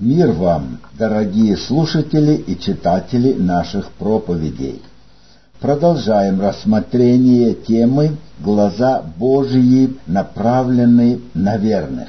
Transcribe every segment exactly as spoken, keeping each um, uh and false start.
Мир вам, дорогие слушатели и читатели наших проповедей. Продолжаем рассмотрение темы «Глаза Божьи направлены на верных».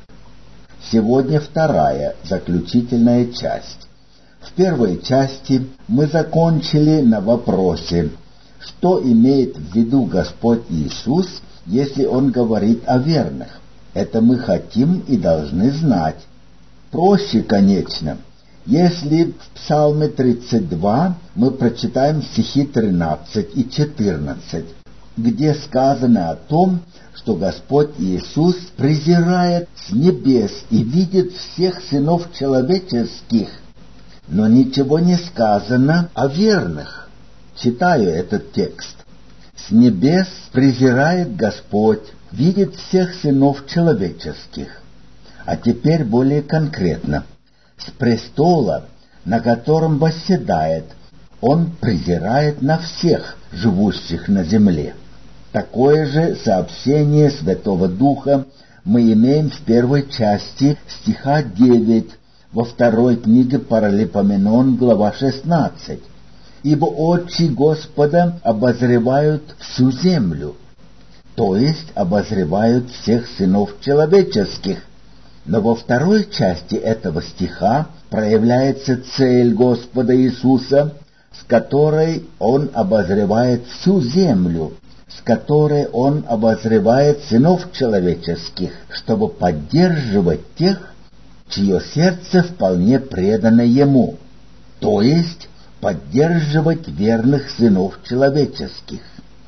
Сегодня вторая, заключительная часть. В первой части мы закончили на вопросе, что имеет в виду Господь Иисус, если Он говорит о верных. Это мы хотим и должны знать. Проще, конечно, если в Псалме тридцать два мы прочитаем стихи тринадцать и четырнадцать, где сказано о том, что Господь Иисус презирает с небес и видит всех сынов человеческих, но ничего не сказано о верных. Читаю этот текст. «С небес презирает Господь, видит всех сынов человеческих». А теперь более конкретно. С престола, на котором восседает, Он презирает на всех, живущих на земле. Такое же сообщение Святого Духа мы имеем в первой части стиха девять, во второй книге Паралипоменон, глава шестнадцать. «Ибо очи Господа обозревают всю землю», то есть обозревают всех сынов человеческих. Но во второй части этого стиха проявляется цель Господа Иисуса, с которой Он обозревает всю землю, с которой Он обозревает сынов человеческих, чтобы поддерживать тех, чье сердце вполне предано Ему, то есть поддерживать верных сынов человеческих.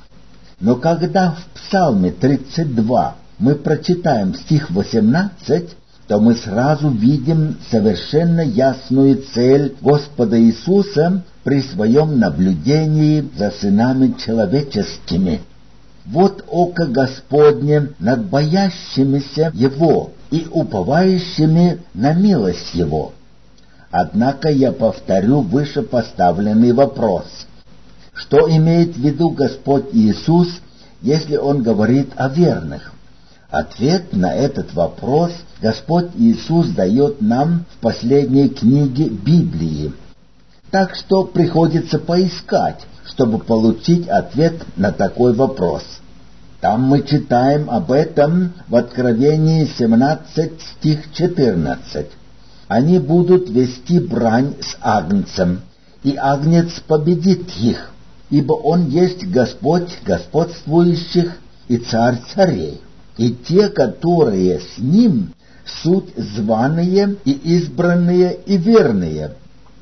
Но когда в Псалме тридцать два мы прочитаем стих восемнадцать, то мы сразу видим совершенно ясную цель Господа Иисуса при своем наблюдении за сынами человеческими. «Вот око Господне над боящимися Его и уповающими на милость Его». Однако я повторю вышепоставленный вопрос. Что имеет в виду Господь Иисус, если Он говорит о верных? Ответ на этот вопрос Господь Иисус дает нам в последней книге Библии. Так что приходится поискать, чтобы получить ответ на такой вопрос. Там мы читаем об этом в Откровении семнадцать, стих четырнадцать. «Они будут вести брань с Агнцем, и Агнец победит их, ибо Он есть Господь господствующих и Царь царей. И те, которые с Ним, суть званые и избранные и верные».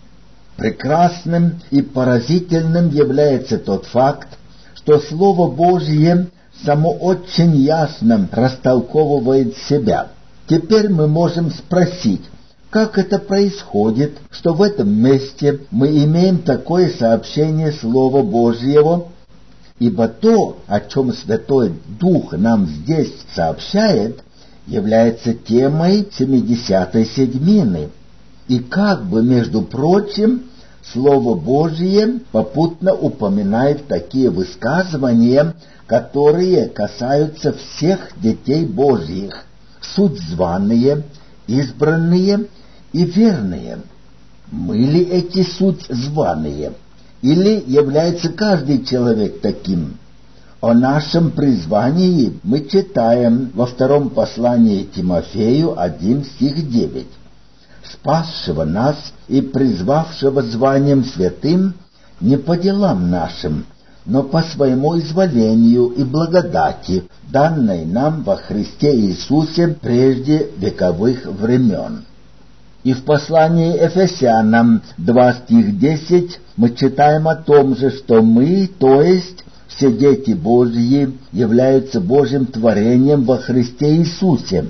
Прекрасным и поразительным является тот факт, что Слово Божье само очень ясно растолковывает себя. Теперь мы можем спросить, как это происходит, что в этом месте мы имеем такое сообщение Слова Божьего, ибо то, о чем Святой Дух нам здесь сообщает, является темой семидесятой седьмины. И как бы, между прочим, Слово Божие попутно упоминает такие высказывания, которые касаются всех детей Божьих, суть званые, избранные и верные. Мы ли эти суть званые? Или является каждый человек таким? О нашем призвании мы читаем во втором послании Тимофею один, стих девять. «Спасшего нас и призвавшего званием святым не по делам нашим, но по своему изволению и благодати, данной нам во Христе Иисусе прежде вековых времен». И в послании Ефесянам два, стих десять мы читаем о том же, что мы, то есть все дети Божьи, являются Божьим творением во Христе Иисусе.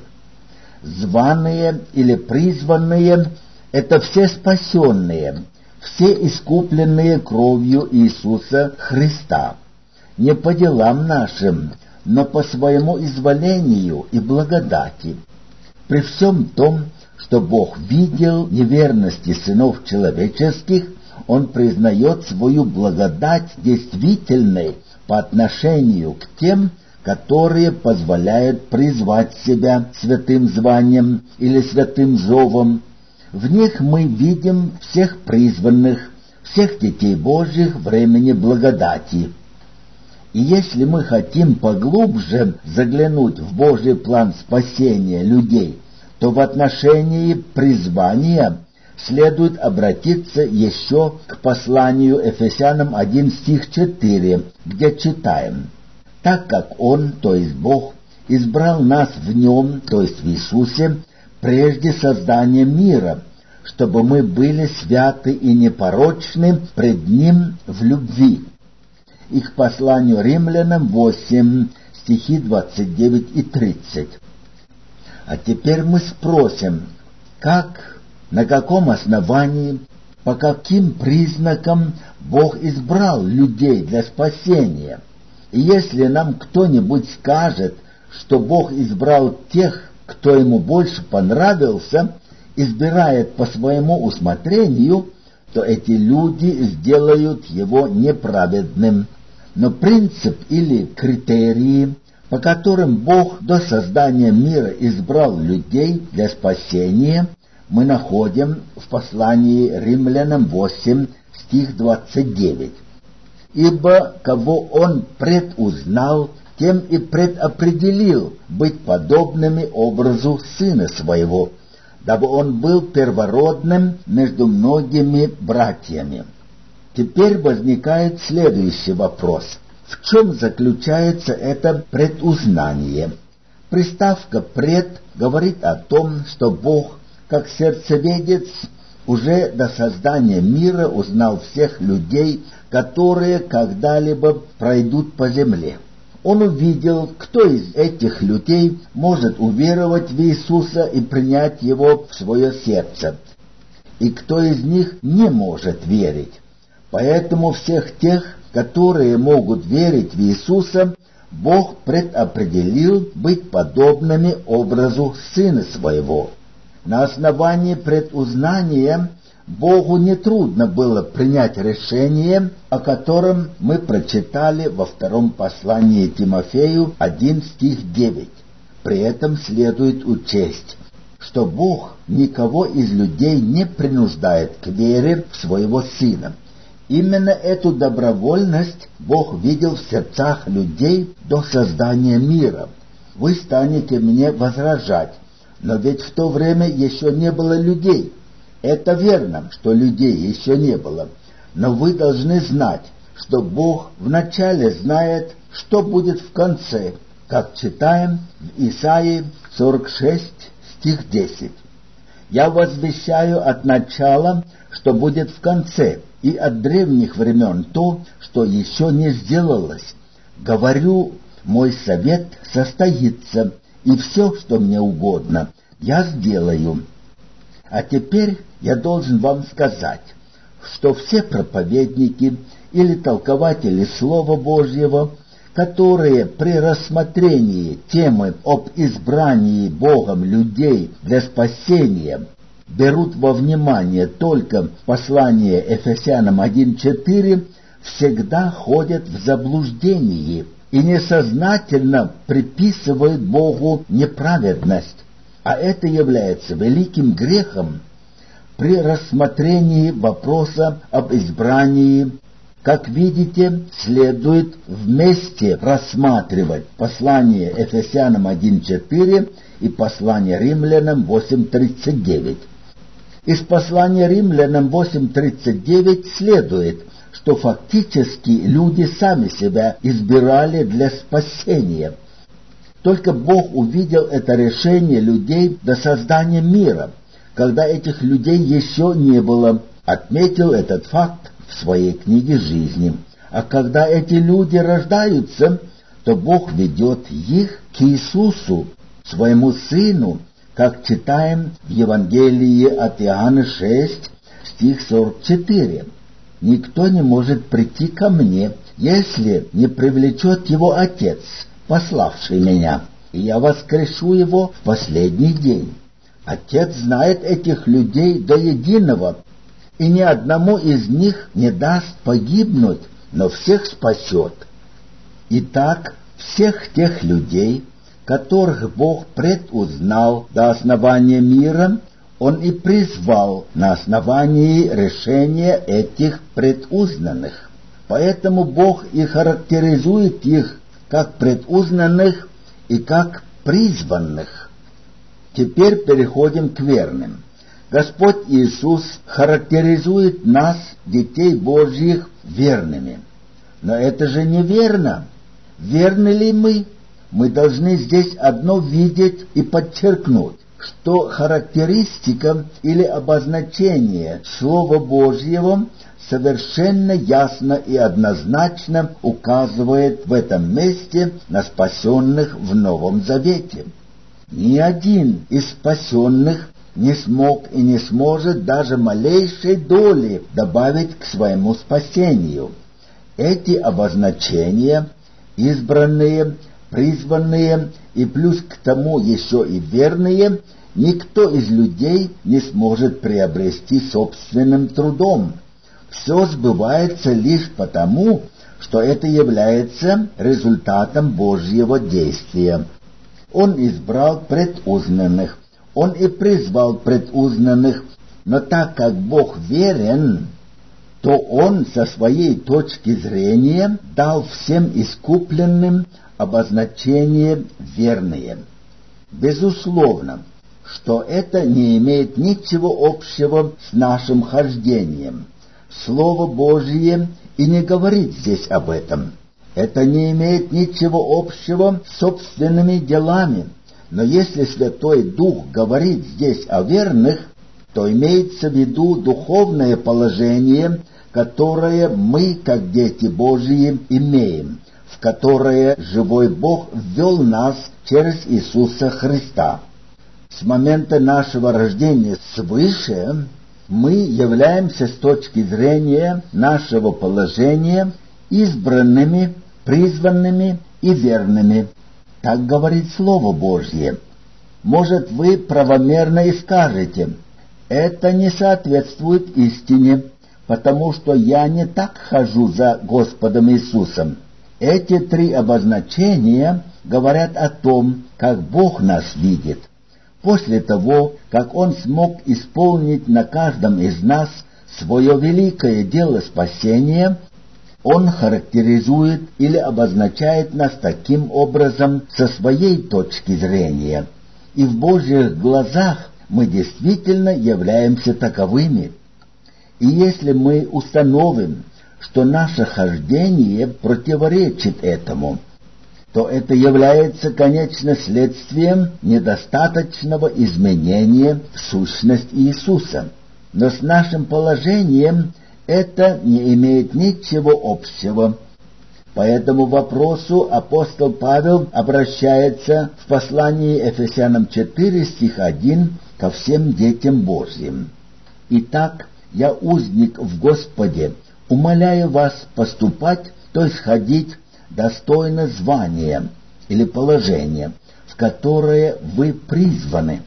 Званые или призванные — это все спасенные, все искупленные кровью Иисуса Христа, не по делам нашим, но по своему изволению и благодати. При всем том, что Бог видел неверности сынов человеческих, Он признает свою благодать действительной по отношению к тем, которые позволяют призвать себя святым званием или святым зовом, В них мы видим всех призванных, всех детей Божьих времени благодати. И если мы хотим поглубже заглянуть в Божий план спасения людей, то в отношении призвания следует обратиться еще к посланию Ефесянам один стих четыре, где читаем: «Так как Он, то есть Бог, избрал нас в Нем, то есть в Иисусе, прежде создания мира, чтобы мы были святы и непорочны пред Ним в любви». И к посланию Римлянам восемь, стихи двадцать девять и тридцать. А теперь мы спросим, как, на каком основании, по каким признакам Бог избрал людей для спасения? И если нам кто-нибудь скажет, что Бог избрал тех, кто ему больше понравился, избирает по своему усмотрению, то эти люди сделают его неправедным. Но принцип или критерии, по которым Бог до создания мира избрал людей для спасения, мы находим в послании Римлянам восемь, стих двадцать девять. «Ибо кого Он предузнал, тем и предопределил быть подобными образу Сына Своего, дабы Он был первородным между многими братьями». Теперь возникает следующий вопрос. В чем заключается это предузнание? Приставка «пред» говорит о том, что Бог, как сердцеведец, уже до создания мира узнал всех людей, которые когда-либо пройдут по земле. Он увидел, кто из этих людей может уверовать в Иисуса и принять Его в свое сердце, и кто из них не может верить. Поэтому всех тех, которые могут верить в Иисуса, Бог предопределил быть подобными образу Сына Своего. На основании предузнания Богу нетрудно было принять решение, о котором мы прочитали во втором послании Тимофею один стих девять. При этом следует учесть, что Бог никого из людей не принуждает к вере в Своего Сына. Именно эту добровольность Бог видел в сердцах людей до создания мира. Вы станете мне возражать, но ведь в то время еще не было людей. Это верно, что людей еще не было, но вы должны знать, что Бог вначале знает, что будет в конце, как читаем в Исаии сорок шесть, стих десять. «Я возвещаю от начала, что будет в конце, и от древних времен то, что еще не сделалось. Говорю, мой совет состоится, и все, что мне угодно, я сделаю». А теперь я должен вам сказать, что все проповедники или толкователи Слова Божьего, которые при рассмотрении темы об избрании Богом людей для спасения берут во внимание только послание Ефесянам один четыре, всегда ходят в заблуждении и несознательно приписывают Богу неправедность, а это является великим грехом при рассмотрении вопроса об избрании. Как видите, следует вместе рассматривать послание Ефесянам один четыре и послание Римлянам восемь тридцать девять. Из послания Римлянам восемь тридцать девять следует, что фактически люди сами себя избирали для спасения. Только Бог увидел это решение людей до создания мира, когда этих людей еще не было, отметил этот факт в своей книге жизни. А когда эти люди рождаются, то Бог ведет их к Иисусу, своему Сыну, как читаем в Евангелии от Иоанна шесть, стих сорок четыре. «Никто не может прийти ко мне, если не привлечет его Отец, пославший меня, и я воскрешу его в последний день». Отец знает этих людей до единого, и ни одному из них не даст погибнуть, но всех спасет. Итак, всех тех людей, которых Бог предузнал до основания мира, Он и призвал на основании решения этих предузнанных. Поэтому Бог и характеризует их как предузнанных и как призванных. Теперь переходим к верным. Господь Иисус характеризует нас, детей Божьих, верными. Но это же неверно. Верны ли мы? Мы должны здесь одно видеть и подчеркнуть, что характеристика или обозначение Слова Божьего совершенно ясно и однозначно указывает в этом месте на спасенных в Новом Завете. Ни один из спасенных не смог и не сможет даже малейшей доли добавить к своему спасению. Эти обозначения, избранные, призванные и плюс к тому еще и верные, никто из людей не сможет приобрести собственным трудом. Все сбывается лишь потому, что это является результатом Божьего действия. Он избрал предузнанных, Он и призвал предузнанных, но так как Бог верен, то Он со своей точки зрения дал всем искупленным обозначение «верные». Безусловно, что это не имеет ничего общего с нашим хождением. Слово Божье и не говорит здесь об этом. Это не имеет ничего общего с собственными делами. Но если Святой Дух говорит здесь о верных, то имеется в виду духовное положение, которое мы, как дети Божьи, имеем, в которое живой Бог ввел нас через Иисуса Христа. С момента нашего рождения свыше мы являемся с точки зрения нашего положения избранными, призванными и верными. Так говорит Слово Божье. Может, вы правомерно и скажете: это не соответствует истине, потому что я не так хожу за Господом Иисусом. Эти три обозначения говорят о том, как Бог нас видит. После того, как Он смог исполнить на каждом из нас свое великое дело спасения, Он характеризует или обозначает нас таким образом со своей точки зрения. И в Божьих глазах мы действительно являемся таковыми. И если мы установим, что наше хождение противоречит этому, то это является, конечно, следствием недостаточного изменения в сущность Иисуса. Но с нашим положением это не имеет ничего общего. По этому вопросу апостол Павел обращается в послании Ефесянам четыре, стих один, ко всем детям Божьим. «Итак, я узник в Господе, умоляю вас поступать, то есть ходить достойно звания или положения, в которое вы призваны».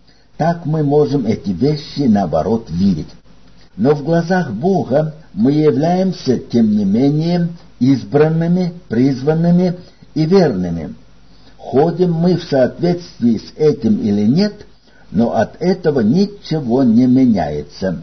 Так мы можем эти вещи, наоборот, видеть. Но в глазах Бога мы являемся, тем не менее, избранными, призванными и верными. Ходим мы в соответствии с этим или нет, но от этого ничего не меняется.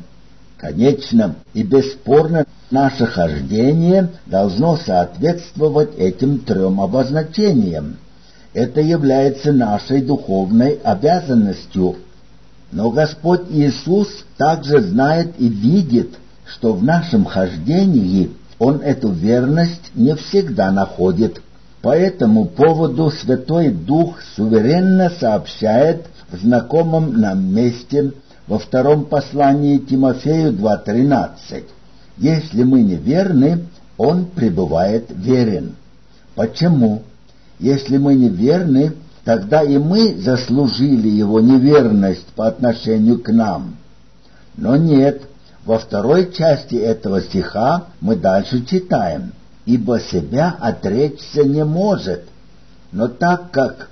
Конечно и бесспорно наше хождение должно соответствовать этим трем обозначениям. Это является нашей духовной обязанностью. Но Господь Иисус также знает и видит, что в нашем хождении Он эту верность не всегда находит. По этому поводу Святой Дух суверенно сообщает в знакомом нам месте во втором послании Тимофею два тринадцать. «Если мы неверны, Он пребывает верен». Почему? Если мы неверны, тогда и мы заслужили Его неверность по отношению к нам. Но нет, во второй части этого стиха мы дальше читаем: «Ибо себя отречься не может». Но так как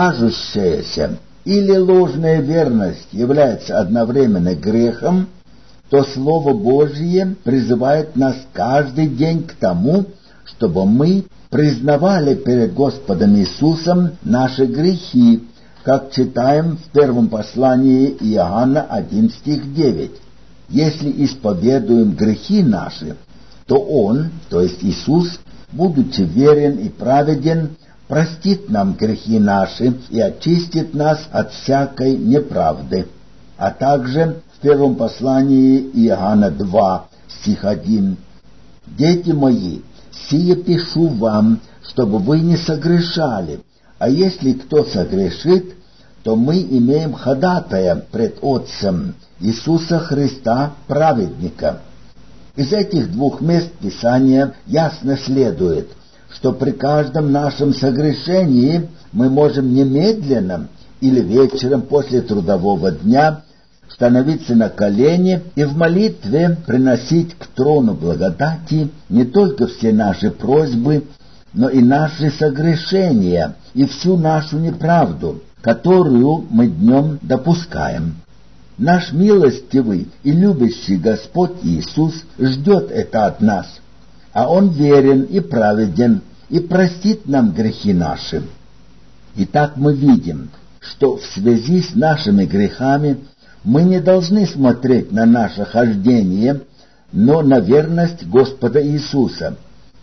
кажущаяся или ложная верность является одновременно грехом, то Слово Божье призывает нас каждый день к тому, чтобы мы признавали перед Господом Иисусом наши грехи, как читаем в первом послании Иоанна один стих девять. Если исповедуем грехи наши, то Он, то есть Иисус, будучи верен и праведен, простит нам грехи наши и очистит нас от всякой неправды. А также в первом послании Иоанна два, стих один. «Дети мои, сие пишу вам, чтобы вы не согрешали, а если кто согрешит, то мы имеем ходатая пред Отцем, Иисуса Христа, праведника». Из этих двух мест Писания ясно следует, что при каждом нашем согрешении мы можем немедленно или вечером после трудового дня становиться на колени и в молитве приносить к трону благодати не только все наши просьбы, но и наши согрешения и всю нашу неправду, которую мы днем допускаем. Наш милостивый и любящий Господь Иисус ждет это от нас, а Он верен и праведен и простит нам грехи наши. Итак, мы видим, что в связи с нашими грехами мы не должны смотреть на наше хождение, но на верность Господа Иисуса.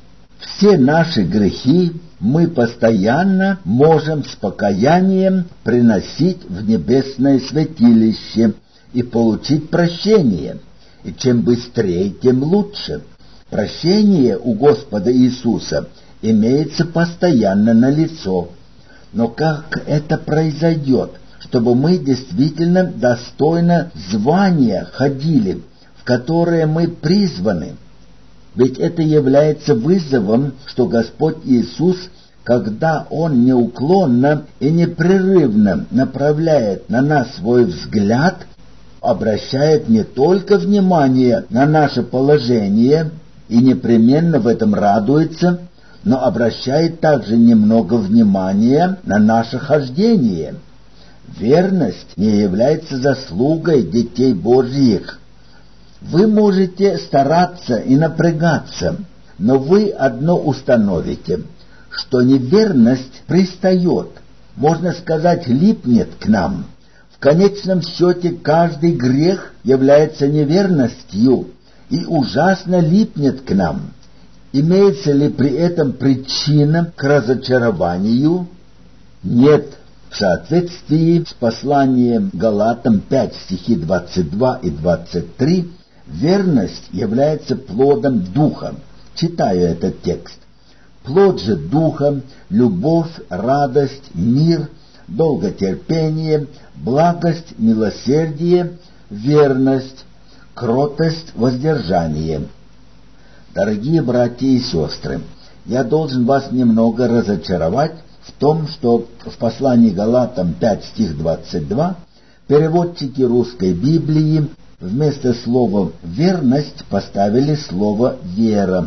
Все наши грехи мы постоянно можем с покаянием приносить в небесное святилище и получить прощение, и чем быстрее, тем лучше. Прощение у Господа Иисуса имеется постоянно налицо. Но как это произойдет, чтобы мы действительно достойно звания ходили, в которое мы призваны? Ведь это является вызовом, что Господь Иисус, когда Он неуклонно и непрерывно направляет на нас свой взгляд, обращает не только внимание на наше положение и непременно в этом радуется, но обращает также немного внимания на наше хождение. Верность не является заслугой детей Божьих. Вы можете стараться и напрягаться, но вы одно установите, что неверность пристает, можно сказать, липнет к нам. В конечном счете каждый грех является неверностью и ужасно липнет к нам. Имеется ли при этом причина к разочарованию? Нет. В соответствии с посланием Галатам пять, стихи двадцать два и двадцать три, верность является плодом Духа. Читаю этот текст. Плод же Духа — любовь, радость, мир, долготерпение, благость, милосердие, верность, кротость, воздержание. Дорогие братья и сестры, я должен вас немного разочаровать в том, что в послании Галатам пять, стих двадцать два переводчики русской Библии вместо слова «верность» поставили слово «вера».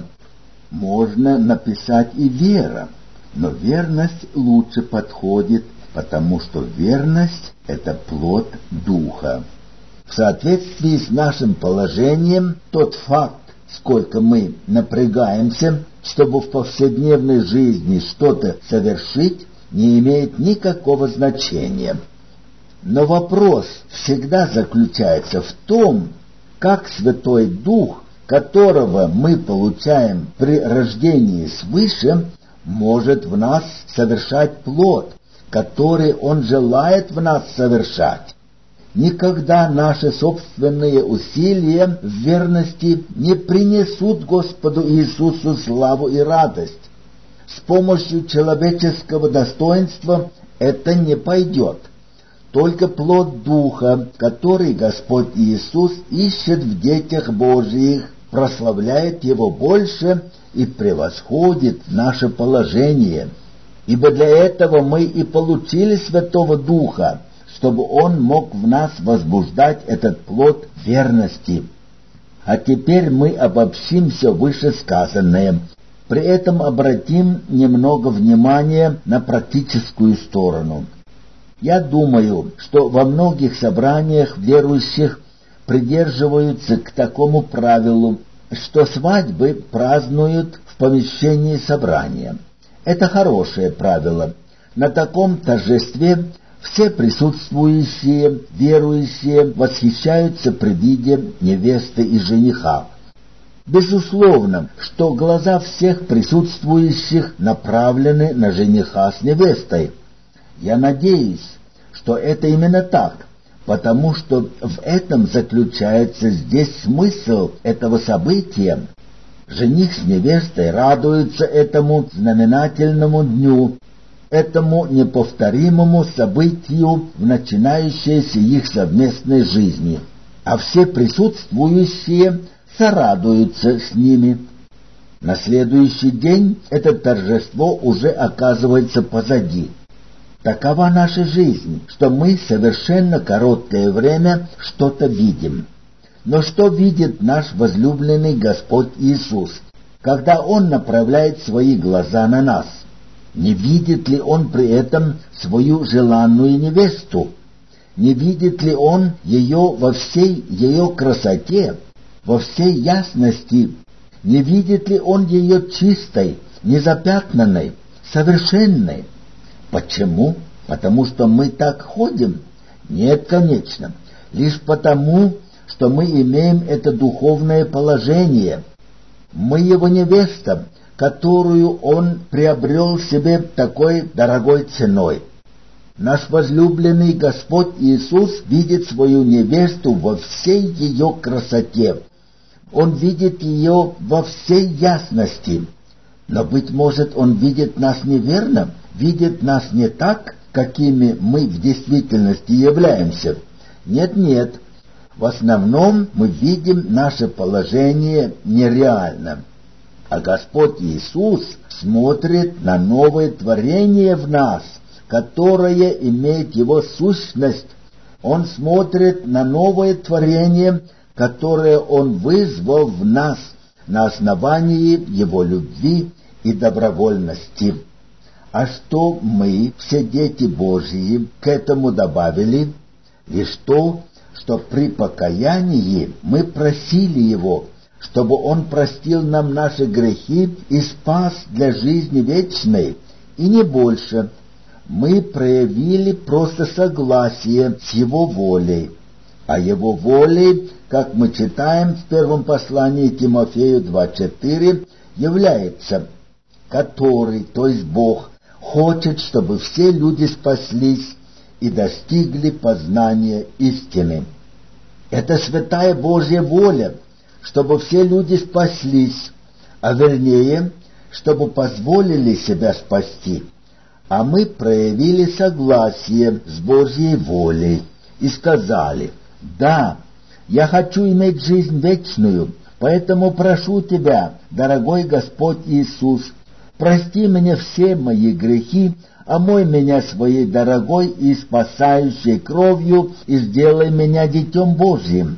Можно написать и «вера», но верность лучше подходит, потому что верность — это плод Духа. В соответствии с нашим положением, тот факт, сколько мы напрягаемся, чтобы в повседневной жизни что-то совершить, не имеет никакого значения. Но вопрос всегда заключается в том, как Святой Дух, которого мы получаем при рождении свыше, может в нас совершать плод, который Он желает в нас совершать. Никогда наши собственные усилия в верности не принесут Господу Иисусу славу и радость. С помощью человеческого достоинства это не пойдет. Только плод Духа, который Господь Иисус ищет в детях Божьих, прославляет Его больше и превосходит наше положение. Ибо для этого мы и получили Святого Духа, чтобы Он мог в нас возбуждать этот плод верности. А теперь мы обобщим все вышесказанное. При этом обратим немного внимания на практическую сторону. Я думаю, что во многих собраниях верующих придерживаются к такому правилу, что свадьбы празднуют в помещении собрания. Это хорошее правило. На таком торжестве Все присутствующие, верующие, восхищаются при виде невесты и жениха. Безусловно, что глаза всех присутствующих направлены на жениха с невестой. Я надеюсь, что это именно так, потому что в этом заключается здесь смысл этого события. Жених с невестой радуются этому знаменательному дню, этому неповторимому событию в начинающейся их совместной жизни, а все присутствующие сорадуются с ними. На следующий день это торжество уже оказывается позади. Такова наша жизнь, что мы совершенно короткое время что-то видим. Но что видит наш возлюбленный Господь Иисус, когда Он направляет свои глаза на нас? Не видит ли Он при этом свою желанную невесту? Не видит ли Он ее во всей ее красоте, во всей ясности? Не видит ли Он ее чистой, незапятнанной, совершенной? Почему? Потому что мы так ходим? Нет, конечно. Лишь потому, что мы имеем это духовное положение. Мы Его невеста, которую Он приобрел себе такой дорогой ценой. Наш возлюбленный Господь Иисус видит свою невесту во всей ее красоте. Он видит ее во всей ясности. Но, быть может, Он видит нас неверно, видит нас не так, какими мы в действительности являемся. Нет-нет, в основном мы видим наше положение нереально. А Господь Иисус смотрит на новое творение в нас, которое имеет Его сущность. Он смотрит на новое творение, которое Он вызвал в нас на основании Его любви и добровольности. А что мы, все дети Божьи, к этому добавили? Лишь то, что при покаянии мы просили Его, чтобы Он простил нам наши грехи и спас для жизни вечной, и не больше. Мы проявили просто согласие с Его волей. А Его волей, как мы читаем в первом послании Тимофею два четыре, является, который, то есть Бог, хочет, чтобы все люди спаслись и достигли познания истины. Это святая Божья воля, чтобы все люди спаслись, а вернее, чтобы позволили себя спасти. А мы проявили согласие с Божьей волей и сказали: «Да, я хочу иметь жизнь вечную, поэтому прошу Тебя, дорогой Господь Иисус, прости мне все мои грехи, омой меня своей дорогой и спасающей кровью и сделай меня детем Божьим».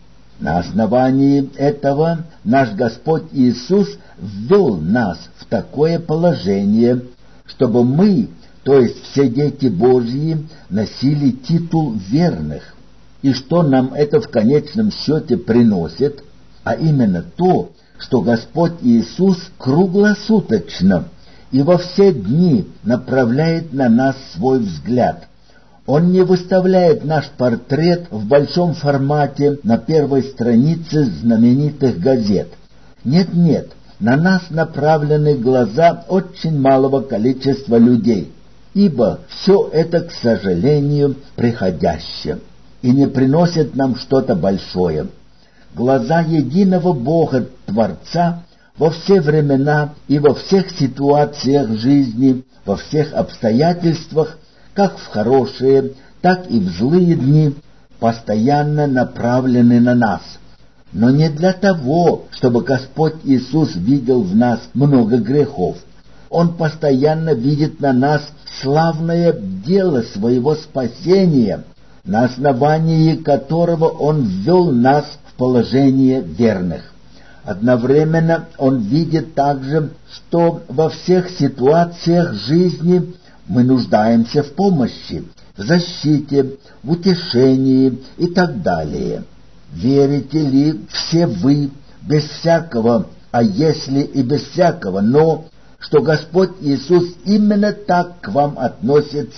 На основании этого наш Господь Иисус ввел нас в такое положение, чтобы мы, то есть все дети Божьи, носили титул верных. И что нам это в конечном счете приносит? А именно то, что Господь Иисус круглосуточно и во все дни направляет на нас свой взгляд. Он не выставляет наш портрет в большом формате на первой странице знаменитых газет. Нет-нет, на нас направлены глаза очень малого количества людей, ибо все это, к сожалению, приходящее и не приносит нам что-то большое. Глаза единого Бога, Творца, во все времена и во всех ситуациях жизни, во всех обстоятельствах, как в хорошие, так и в злые дни, постоянно направлены на нас. Но не для того, чтобы Господь Иисус видел в нас много грехов. Он постоянно видит на нас славное дело своего спасения, на основании которого Он ввел нас в положение верных. Одновременно Он видит также, что во всех ситуациях жизни мы нуждаемся в помощи, в защите, в утешении и так далее. Верите ли все вы, без всякого, а если и без всякого, но, что Господь Иисус именно так к вам относится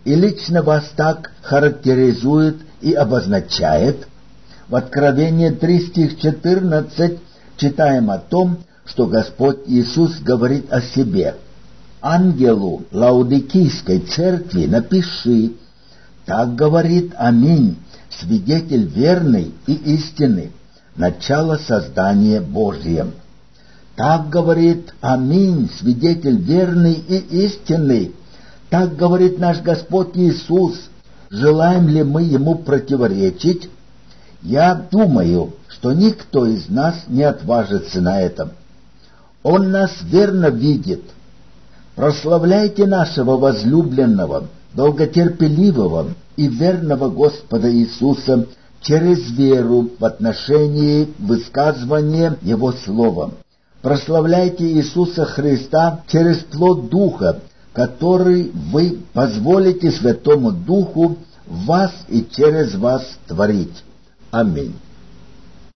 и лично вас так характеризует и обозначает. В Откровении три стих четырнадцать читаем о том, что Господь Иисус говорит о себе. «Ангелу Лаодикийской церкви напиши: так говорит Аминь, свидетель верный и истинный, начало создания Божия». Так говорит Аминь, свидетель верный и истинный. Так говорит наш Господь Иисус. Желаем ли мы Ему противоречить? Я думаю, что никто из нас не отважится на это. Он нас верно видит. Прославляйте нашего возлюбленного, долготерпеливого и верного Господа Иисуса через веру в отношении высказывания Его Слова. Прославляйте Иисуса Христа через плод Духа, который вы позволите Святому Духу в вас и через вас творить. Аминь.